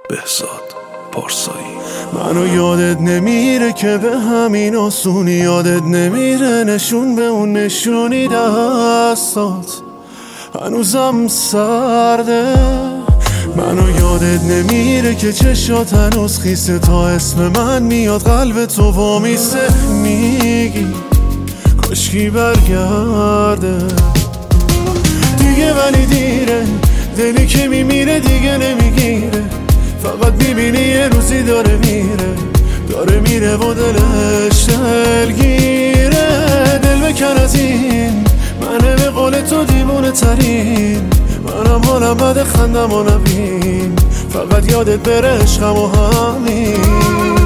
بهزاد پارسایی. منو یادت نمیره که به همین آسونی، یادت نمیره نشون به اون نشونی دستات هنوزم سرده. منو یادت نمیره که چشات هنوز خیسه، تا اسم من میاد قلب تو وامیسته. میگی کاشکی برگرده دیگه، ولی دیره. دلی که میمیره دیگه نمیگیره، فقط میبینی یه روزی داره میره و دلش دلگیره. دل بکن از این، منه به قول تو دیوونه ترین. منم حالم بد خندم و نبین، فقط یادت بره عشقم و همین.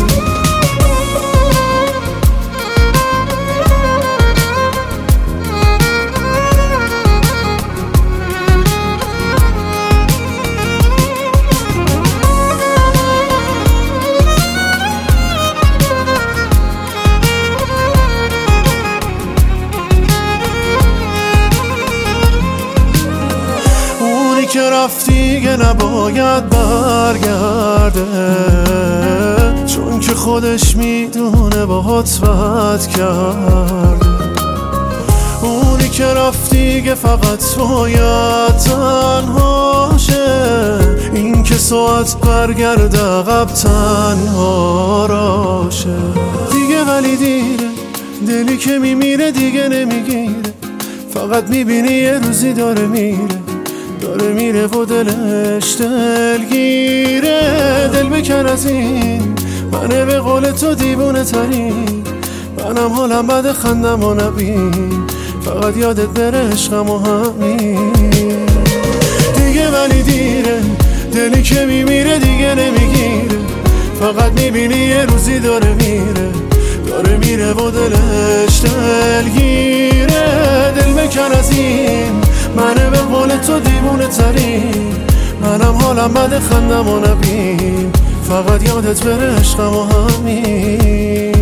که رفتی دیگه نباید برگرده، چون که خودش میدونه باهات بد کرده. اونی که رفتی دیگه فقط باید تنها شه، این که ساعت برگرده عقب تنها راشه دیگه. ولی دیره، دلی که میمیره دیگه نمیگیره، فقط میبینی یه روزی داره میره و دلش دلگیره. دل بکن از این، منه به قول تو دیوونه ترین. منم حالم بد خندم و نبین، فقط یادت بره عشقم و همین دیگه. ولی دیره، دلی که میمیره دیگه نمیگیره، فقط میبینی یه روزی داره میره و دلش دلگیره. دل بکن از این، منه به قول تو دیوونه ترین. منم حالم بد خندم و نبین، فقط یادت بره عشقم و همین.